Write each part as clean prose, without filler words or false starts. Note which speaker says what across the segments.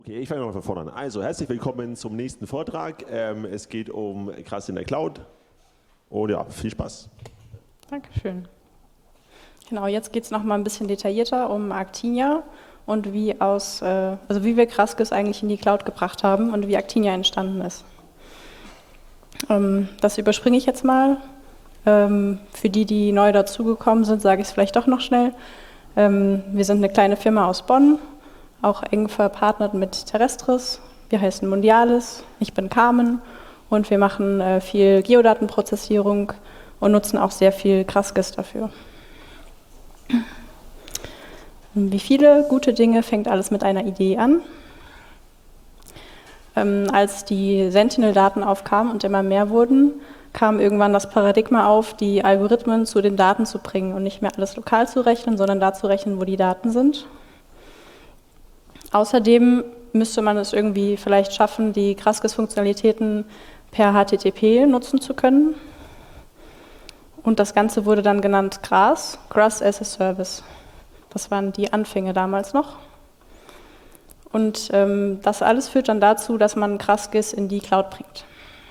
Speaker 1: Okay, ich fange mal von vorne an. Also, herzlich willkommen zum nächsten Vortrag. Es geht um Krass in der Cloud. Und ja, viel Spaß.
Speaker 2: Dankeschön. Genau, jetzt geht es nochmal ein bisschen detaillierter um Actinia und wie wir Kraskis eigentlich in die Cloud gebracht haben und wie Actinia entstanden ist. Das überspringe ich jetzt mal. Für die neu dazugekommen sind, sage ich es vielleicht doch noch schnell. Wir sind eine kleine Firma aus Bonn, auch eng verpartnert mit Terrestris. Wir heißen Mundialis, ich bin Carmen und wir machen viel Geodatenprozessierung und nutzen auch sehr viel Kraskis dafür. Wie viele gute Dinge fängt alles mit einer Idee an. Als die Sentinel-Daten aufkamen und immer mehr wurden, kam irgendwann das Paradigma auf, die Algorithmen zu den Daten zu bringen und nicht mehr alles lokal zu rechnen, sondern da zu rechnen, wo die Daten sind. Außerdem müsste man es irgendwie vielleicht schaffen, die Kraskis-Funktionalitäten per HTTP nutzen zu können. Und das Ganze wurde dann genannt GRAS, Grass as a Service. Das waren die Anfänge damals noch. Und das alles führt dann dazu, dass man Kraskis in die Cloud bringt.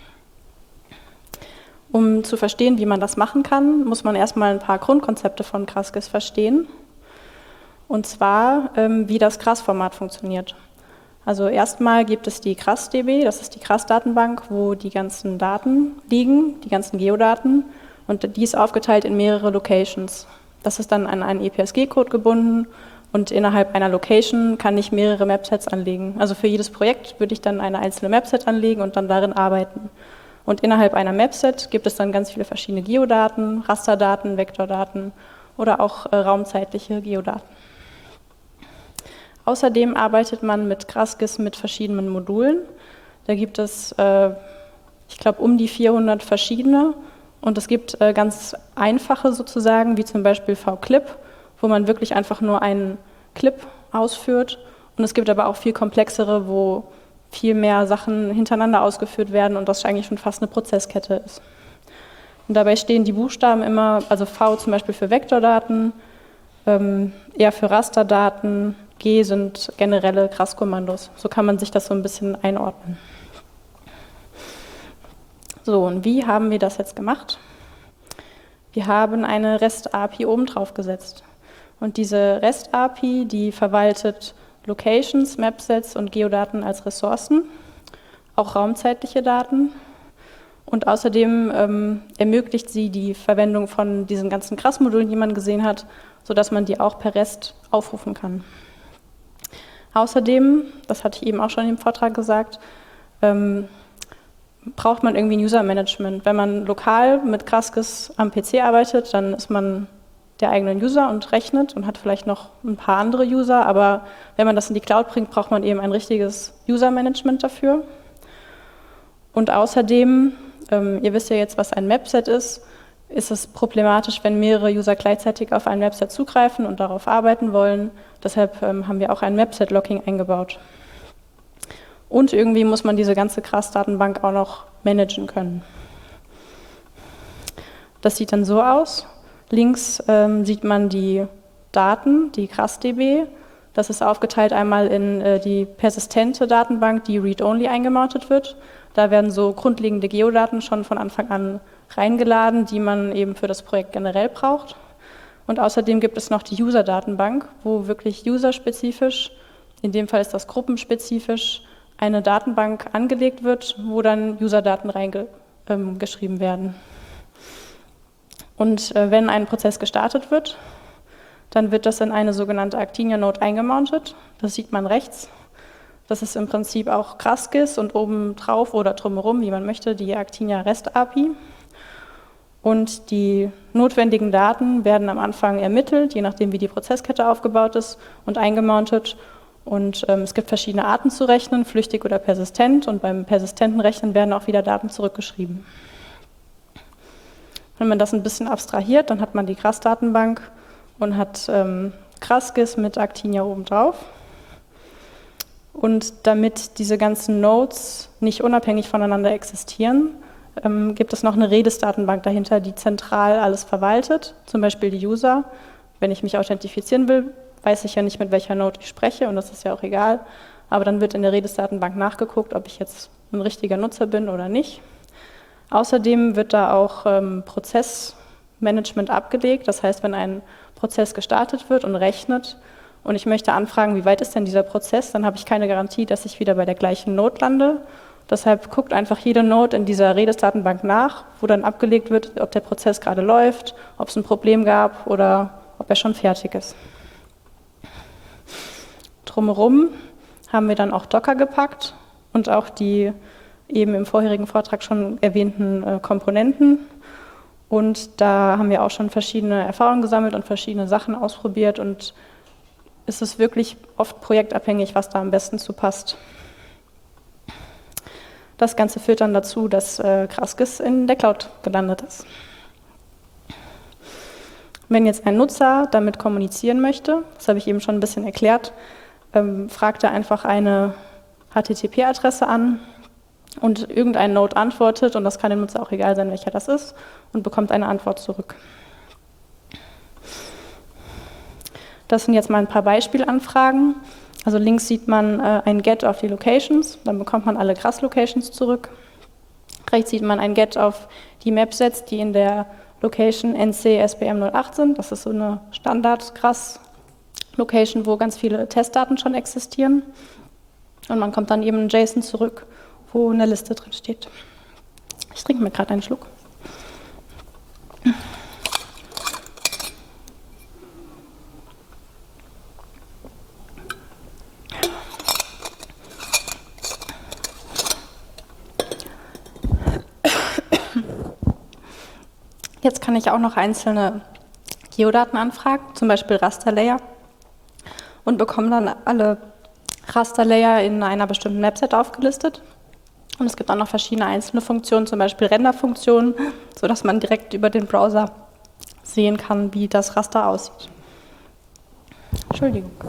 Speaker 2: Um zu verstehen, wie man das machen kann, muss man erstmal ein paar Grundkonzepte von Kraskis verstehen. Und zwar, wie das Kras-Format funktioniert. Also erstmal gibt es die Kras-DB, das ist die Kras-Datenbank, wo die ganzen Daten liegen, die ganzen Geodaten. Und die ist aufgeteilt in mehrere Locations. Das ist dann an einen EPSG-Code gebunden und innerhalb einer Location kann ich mehrere Mapsets anlegen. Also für jedes Projekt würde ich dann eine einzelne Mapset anlegen und dann darin arbeiten. Und innerhalb einer Mapset gibt es dann ganz viele verschiedene Geodaten, Rasterdaten, Vektordaten oder auch raumzeitliche Geodaten. Außerdem arbeitet man mit Kraskis mit verschiedenen Modulen. Da gibt es, ich glaube, um die 400 verschiedene. Und es gibt ganz einfache sozusagen, wie zum Beispiel VClip, wo man wirklich einfach nur einen Clip ausführt. Und es gibt aber auch viel komplexere, wo viel mehr Sachen hintereinander ausgeführt werden und das eigentlich schon fast eine Prozesskette ist. Und dabei stehen die Buchstaben immer, also V zum Beispiel für Vektordaten, R für Rasterdaten, G sind generelle Kras-Kommandos. So kann man sich das so ein bisschen einordnen. So, und wie haben wir das jetzt gemacht? Wir haben eine REST-API oben drauf gesetzt. Und diese REST-API, die verwaltet Locations, Mapsets und Geodaten als Ressourcen, auch raumzeitliche Daten. Und außerdem ermöglicht sie die Verwendung von diesen ganzen Kras-Modulen, die man gesehen hat, sodass man die auch per REST aufrufen kann. Außerdem, das hatte ich eben auch schon im Vortrag gesagt, braucht man irgendwie ein User-Management. Wenn man lokal mit Kraskis am PC arbeitet, dann ist man der eigene User und rechnet und hat vielleicht noch ein paar andere User, aber wenn man das in die Cloud bringt, braucht man eben ein richtiges User-Management dafür. Und außerdem, ihr wisst ja jetzt, was ein Mapset ist es problematisch, wenn mehrere User gleichzeitig auf ein Mapset zugreifen und darauf arbeiten wollen. Deshalb haben wir auch ein Mapset-Locking eingebaut. Und irgendwie muss man diese ganze Kras-Datenbank auch noch managen können. Das sieht dann so aus. Links sieht man die Daten, die Kras-DB. Das ist aufgeteilt einmal in die persistente Datenbank, die read-only eingemountet wird. Da werden so grundlegende Geodaten schon von Anfang an reingeladen, die man eben für das Projekt generell braucht. Und außerdem gibt es noch die User-Datenbank, wo wirklich userspezifisch, in dem Fall ist das gruppenspezifisch, eine Datenbank angelegt wird, wo dann User-Daten reingeschrieben werden. Und wenn ein Prozess gestartet wird, dann wird das in eine sogenannte Actinia-Node eingemountet. Das sieht man rechts. Das ist im Prinzip auch Kraskis und oben drauf oder drumherum, wie man möchte, die Actinia REST-API. Und die notwendigen Daten werden am Anfang ermittelt, je nachdem wie die Prozesskette aufgebaut ist, und eingemountet. Und es gibt verschiedene Arten zu rechnen, flüchtig oder persistent. Und beim persistenten Rechnen werden auch wieder Daten zurückgeschrieben. Wenn man das ein bisschen abstrahiert, dann hat man die Kras-Datenbank und hat Kraskis mit Actinia oben drauf. Und damit diese ganzen Nodes nicht unabhängig voneinander existieren, gibt es noch eine Redis-Datenbank dahinter, die zentral alles verwaltet, zum Beispiel die User. Wenn ich mich authentifizieren will, weiß ich ja nicht, mit welcher Node ich spreche und das ist ja auch egal. aber dann wird in der Redis-Datenbank nachgeguckt, ob ich jetzt ein richtiger Nutzer bin oder nicht. Außerdem wird da auch Prozessmanagement abgelegt. Das heißt, wenn ein Prozess gestartet wird und rechnet und ich möchte anfragen, wie weit ist denn dieser Prozess, dann habe ich keine Garantie, dass ich wieder bei der gleichen Node lande. Deshalb guckt einfach jede Node in dieser Redis-Datenbank nach, wo dann abgelegt wird, ob der Prozess gerade läuft, ob es ein Problem gab oder ob er schon fertig ist. Drumherum haben wir dann auch Docker gepackt und auch die eben im vorherigen Vortrag schon erwähnten Komponenten. Und da haben wir auch schon verschiedene Erfahrungen gesammelt und verschiedene Sachen ausprobiert. Und es ist wirklich oft projektabhängig, was da am besten zu passt. Das Ganze führt dann dazu, dass Kraskis in der Cloud gelandet ist. Wenn jetzt ein Nutzer damit kommunizieren möchte, das habe ich eben schon ein bisschen erklärt, fragt er einfach eine HTTP-Adresse an und irgendein Node antwortet, und das kann dem Nutzer auch egal sein, welcher das ist, und bekommt eine Antwort zurück. Das sind jetzt mal ein paar Beispielanfragen. Also links sieht man ein Get auf die Locations, dann bekommt man alle Gras-Locations zurück. Rechts sieht man ein Get auf die Mapsets, die in der Location NC SBM 08 sind. Das ist so eine Standard-Gras-Location, wo ganz viele Testdaten schon existieren. Und man kommt dann eben ein JSON zurück, wo eine Liste drin steht. Ich trinke mir gerade einen Schluck. Jetzt kann ich auch noch einzelne Geodaten anfragen, zum Beispiel Rasterlayer, und bekomme dann alle Rasterlayer in einer bestimmten Mapset aufgelistet. Und es gibt auch noch verschiedene einzelne Funktionen, zum Beispiel Renderfunktionen, sodass man direkt über den Browser sehen kann, wie das Raster aussieht. Entschuldigung.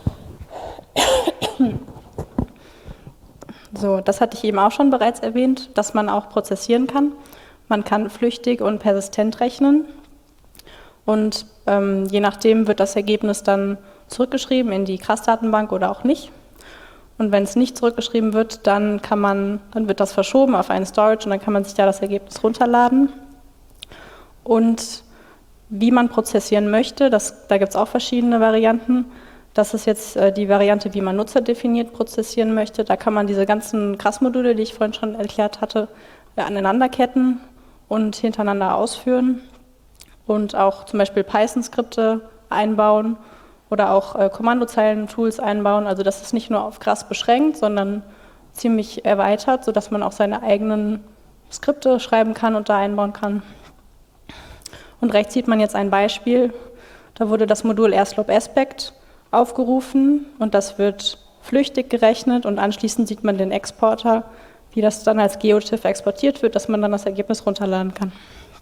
Speaker 2: So, das hatte ich eben auch schon bereits erwähnt, dass man auch prozessieren kann. Man kann flüchtig und persistent rechnen und je nachdem wird das Ergebnis dann zurückgeschrieben in die Gras-Datenbank oder auch nicht. Und wenn es nicht zurückgeschrieben wird, dann wird das verschoben auf einen Storage und dann kann man sich da das Ergebnis runterladen. Und wie man prozessieren möchte, da gibt es auch verschiedene Varianten. Das ist jetzt die Variante, wie man nutzerdefiniert prozessieren möchte. Da kann man diese ganzen Gras-Module, die ich vorhin schon erklärt hatte, aneinanderketten und hintereinander ausführen und auch zum Beispiel Python-Skripte einbauen oder auch Kommandozeilen-Tools einbauen. Also das ist nicht nur auf Gras beschränkt, sondern ziemlich erweitert, sodass man auch seine eigenen Skripte schreiben kann und da einbauen kann. Und rechts sieht man jetzt ein Beispiel. Da wurde das Modul AirSlope-Aspect aufgerufen und das wird flüchtig gerechnet und anschließend sieht man den Exporter, wie das dann als GeoTIFF exportiert wird, dass man dann das Ergebnis runterladen kann.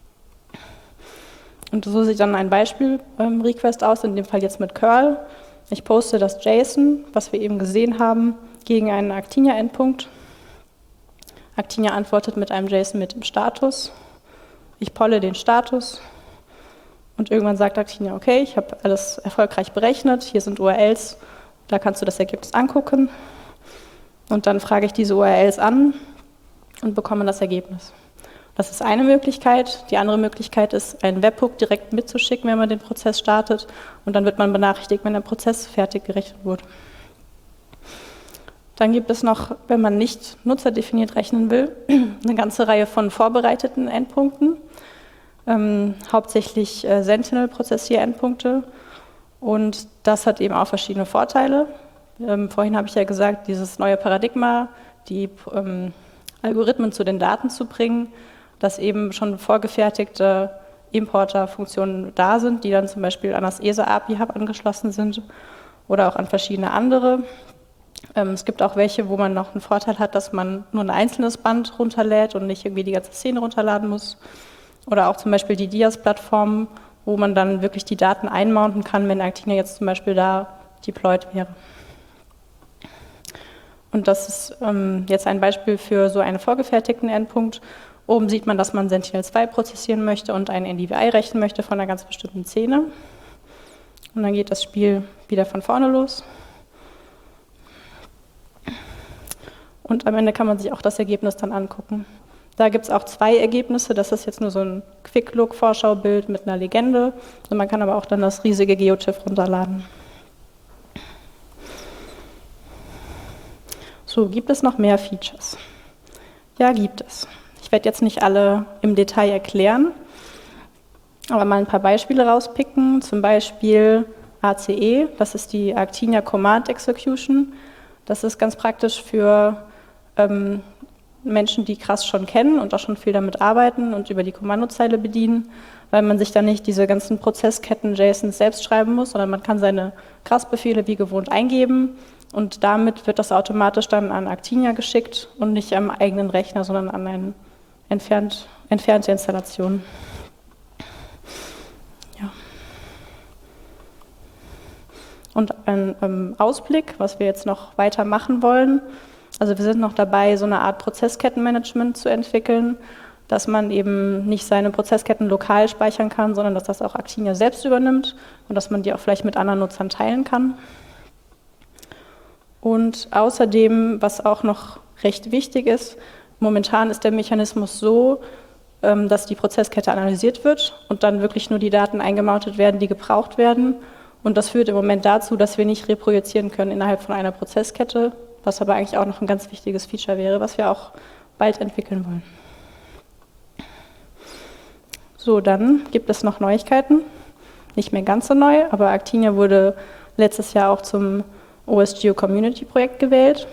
Speaker 2: Und so sieht dann ein Beispiel-Request aus, in dem Fall jetzt mit curl. Ich poste das JSON, was wir eben gesehen haben, gegen einen Actinia-Endpunkt. Actinia antwortet mit einem JSON mit dem Status. Ich polle den Status und irgendwann sagt Actinia, okay, ich habe alles erfolgreich berechnet, hier sind URLs, da kannst du das Ergebnis angucken. Und dann frage ich diese URLs an und bekomme das Ergebnis. Das ist eine Möglichkeit. Die andere Möglichkeit ist, einen Webhook direkt mitzuschicken, wenn man den Prozess startet. Und dann wird man benachrichtigt, wenn der Prozess fertig gerechnet wurde. Dann gibt es noch, wenn man nicht nutzerdefiniert rechnen will, eine ganze Reihe von vorbereiteten Endpunkten. Hauptsächlich Sentinel-Prozessier-Endpunkte. Und das hat eben auch verschiedene Vorteile. Vorhin habe ich ja gesagt, dieses neue Paradigma, die Algorithmen zu den Daten zu bringen, dass eben schon vorgefertigte Importerfunktionen da sind, die dann zum Beispiel an das ESA-API-Hub angeschlossen sind oder auch an verschiedene andere. Es gibt auch welche, wo man noch einen Vorteil hat, dass man nur ein einzelnes Band runterlädt und nicht irgendwie die ganze Szene runterladen muss. Oder auch zum Beispiel die Dias-Plattform, wo man dann wirklich die Daten einmounten kann, wenn Actinia jetzt zum Beispiel da deployed wäre. Und das ist jetzt ein Beispiel für so einen vorgefertigten Endpunkt. Oben sieht man, dass man Sentinel-2 prozessieren möchte und einen NDVI rechnen möchte von einer ganz bestimmten Szene. Und dann geht das Spiel wieder von vorne los. und am Ende kann man sich auch das Ergebnis dann angucken. Da gibt es auch 2 Ergebnisse, das ist jetzt nur so ein Quick-Look-Vorschaubild mit einer Legende und man kann aber auch dann das riesige GeoTIFF runterladen. So, gibt es noch mehr Features? Ja, gibt es. Ich werde jetzt nicht alle im Detail erklären, aber mal ein paar Beispiele rauspicken. Zum Beispiel ACE, das ist die Actinian Command Execution. Das ist ganz praktisch für Menschen, die CRAS schon kennen und auch schon viel damit arbeiten und über die Kommandozeile bedienen, weil man sich dann nicht diese ganzen Prozessketten JSONs selbst schreiben muss, sondern man kann seine CRAS-Befehle wie gewohnt eingeben und damit wird das automatisch dann an Actinian geschickt und nicht am eigenen Rechner, sondern an eine entfernte Installation. Ja. Und ein Ausblick, was wir jetzt noch weiter machen wollen. Also wir sind noch dabei, so eine Art Prozesskettenmanagement zu entwickeln, dass man eben nicht seine Prozessketten lokal speichern kann, sondern dass das auch Actinian selbst übernimmt und dass man die auch vielleicht mit anderen Nutzern teilen kann. Und außerdem, was auch noch recht wichtig ist, momentan ist der Mechanismus so, dass die Prozesskette analysiert wird und dann wirklich nur die Daten eingemountet werden, die gebraucht werden. Und das führt im Moment dazu, dass wir nicht reprojizieren können innerhalb von einer Prozesskette, was aber eigentlich auch noch ein ganz wichtiges Feature wäre, was wir auch bald entwickeln wollen. So, dann gibt es noch Neuigkeiten. Nicht mehr ganz so neu, aber Actinian wurde letztes Jahr auch zum OSGeo Community Projekt gewählt.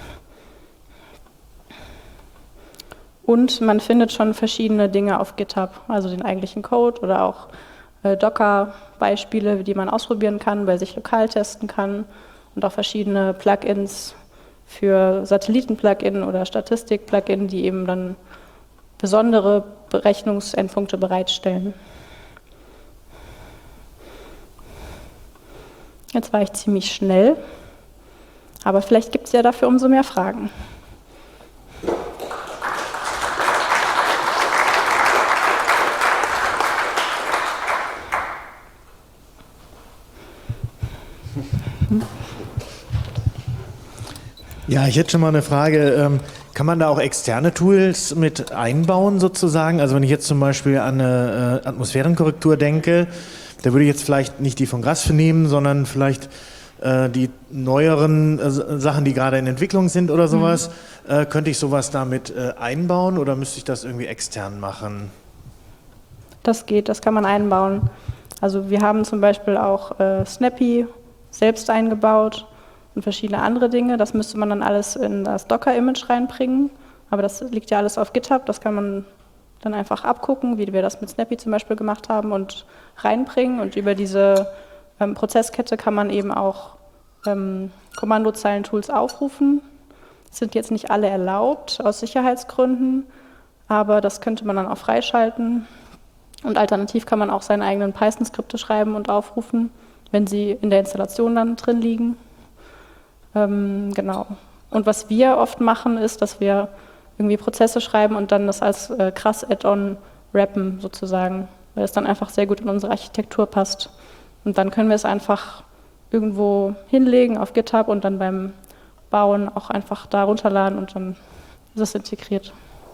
Speaker 2: Und man findet schon verschiedene Dinge auf GitHub, also den eigentlichen Code oder auch Docker-Beispiele, die man ausprobieren kann, bei sich lokal testen kann und auch verschiedene Plugins für Satelliten-Plugin oder Statistik-Plugin, die eben dann besondere Berechnungsendpunkte bereitstellen. Jetzt war ich ziemlich schnell, aber vielleicht gibt es ja dafür umso mehr Fragen.
Speaker 3: Ja, ich hätte schon mal eine Frage. Kann man da auch externe Tools mit einbauen sozusagen? Also wenn ich jetzt zum Beispiel an eine Atmosphärenkorrektur denke, da würde ich jetzt vielleicht nicht die von Grasf nehmen, sondern vielleicht die neueren Sachen, die gerade in Entwicklung sind oder sowas. Könnte ich sowas damit einbauen oder müsste ich das irgendwie extern machen?
Speaker 2: Das geht, das kann man einbauen. Also wir haben zum Beispiel auch Snappy selbst eingebaut und verschiedene andere Dinge. Das müsste man dann alles in das Docker-Image reinbringen. Aber das liegt ja alles auf GitHub. Das kann man dann einfach abgucken, wie wir das mit Snappy zum Beispiel gemacht haben und reinbringen. Und über diese Prozesskette kann man eben auch Kommandozeilen-Tools aufrufen. Sind jetzt nicht alle erlaubt aus Sicherheitsgründen, aber das könnte man dann auch freischalten. Und alternativ kann man auch seine eigenen Python-Skripte schreiben und aufrufen, wenn sie in der Installation dann drin liegen. Genau. Und was wir oft machen, ist, dass wir irgendwie Prozesse schreiben und dann das als CRAS-Add-on wrappen sozusagen, weil es dann einfach sehr gut in unsere Architektur passt. Und dann können wir es einfach irgendwo hinlegen auf GitHub und dann beim Bauen auch einfach da runterladen und dann ist es integriert.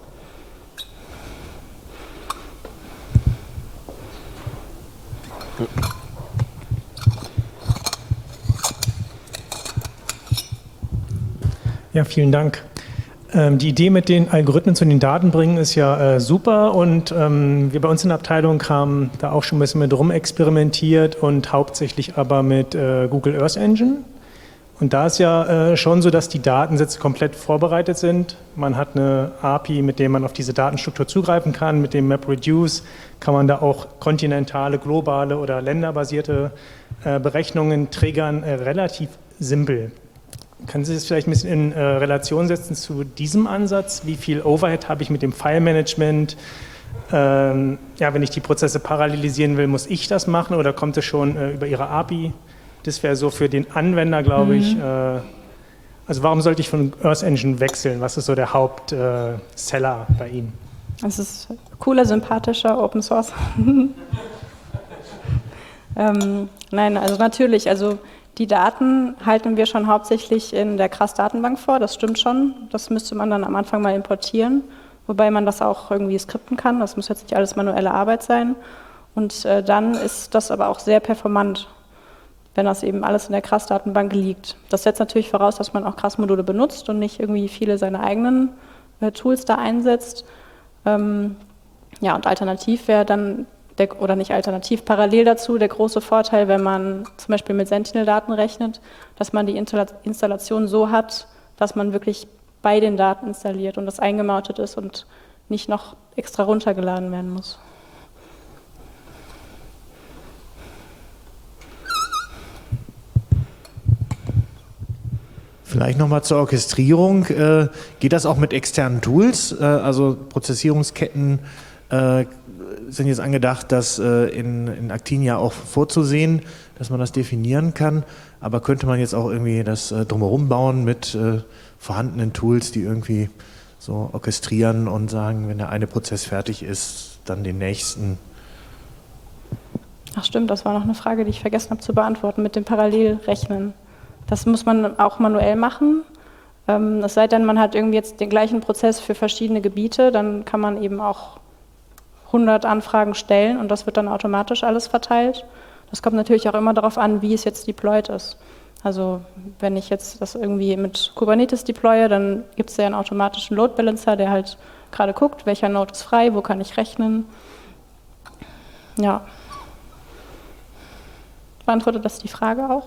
Speaker 4: Ja, vielen Dank. Die Idee mit den Algorithmen zu den Daten bringen ist ja super und wir bei uns in der Abteilung haben da auch schon ein bisschen mit rumexperimentiert und hauptsächlich aber mit Google Earth Engine. Und da ist ja schon so, dass die Datensätze komplett vorbereitet sind. Man hat eine API, mit der man auf diese Datenstruktur zugreifen kann. Mit dem MapReduce kann man da auch kontinentale, globale oder länderbasierte Berechnungen triggern, relativ simpel. Können Sie das vielleicht ein bisschen in Relation setzen zu diesem Ansatz? Wie viel Overhead habe ich mit dem File-Management? Ja, wenn ich die Prozesse parallelisieren will, muss ich das machen oder kommt es schon über Ihre API? Das wäre so für den Anwender, glaube ich. Also warum sollte ich von Earth Engine wechseln? Was ist so der Hauptseller bei Ihnen?
Speaker 2: Es ist cooler, sympathischer Open Source. Nein, also natürlich, also Die Daten halten wir schon hauptsächlich in der CRAS-Datenbank vor, das stimmt schon. Das müsste man dann am Anfang mal importieren, wobei man das auch irgendwie skripten kann. Das muss jetzt nicht alles manuelle Arbeit sein. Und dann ist das aber auch sehr performant, wenn das eben alles in der CRAS-Datenbank liegt. Das setzt natürlich voraus, dass man auch CRAS-Module benutzt und nicht irgendwie viele seine eigenen Tools da einsetzt. Ja, und alternativ wäre dann, oder nicht alternativ, parallel dazu der große Vorteil, wenn man zum Beispiel mit Sentinel-Daten rechnet, dass man die Installation so hat, dass man wirklich bei den Daten installiert und das eingemautet ist und nicht noch extra runtergeladen werden muss.
Speaker 3: Vielleicht nochmal zur Orchestrierung. Geht das auch mit externen Tools? Also Prozessierungsketten sind jetzt angedacht, das in Actinia auch vorzusehen, dass man das definieren kann. Aber könnte man jetzt auch irgendwie das drumherum bauen mit vorhandenen Tools, die irgendwie so orchestrieren und sagen, wenn der eine Prozess fertig ist, dann den nächsten?
Speaker 2: Ach stimmt, das war noch eine Frage, die ich vergessen habe zu beantworten, mit dem Parallelrechnen. Das muss man auch manuell machen. Es sei denn, man hat irgendwie jetzt den gleichen Prozess für verschiedene Gebiete, dann kann man eben auch 100 Anfragen stellen und das wird dann automatisch alles verteilt. Das kommt natürlich auch immer darauf an, wie es jetzt deployed ist. Also wenn ich jetzt das irgendwie mit Kubernetes deploye, dann gibt es ja einen automatischen Load Balancer, der halt gerade guckt, welcher Node ist frei, wo kann ich rechnen. Ja. Beantwortet das die Frage auch?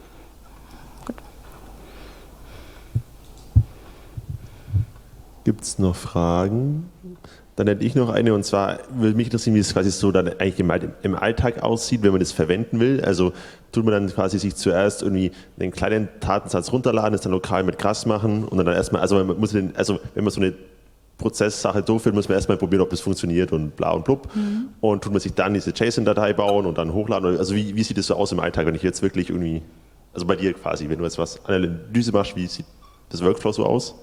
Speaker 1: Gibt es noch Fragen? Dann hätte ich noch eine, und zwar würde mich interessieren, wie es quasi so dann eigentlich im Alltag aussieht, wenn man das verwenden will. Also tut man dann quasi sich zuerst irgendwie einen kleinen Datensatz runterladen, das dann lokal mit CRAS machen und dann erstmal, also man muss wenn man so eine Prozesssache durchführt, muss man erstmal probieren, ob das funktioniert und bla und blub. Und tut man sich dann diese JSON-Datei bauen und dann hochladen. Also wie sieht das so aus im Alltag, wenn ich jetzt wirklich irgendwie, also bei dir quasi, wenn du jetzt was Analyse machst, wie sieht das Workflow so aus?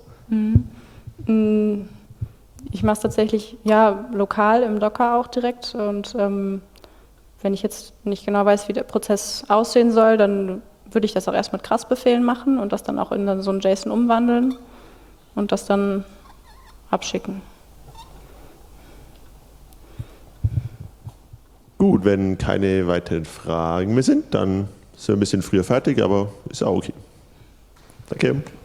Speaker 2: Ich mache es tatsächlich lokal im Docker auch direkt und wenn ich jetzt nicht genau weiß, wie der Prozess aussehen soll, dann würde ich das auch erst mit CRAS-Befehlen machen und das dann auch in so ein JSON umwandeln und das dann abschicken.
Speaker 1: Gut, wenn keine weiteren Fragen mehr sind, dann sind wir ein bisschen früher fertig, aber ist auch okay. Danke.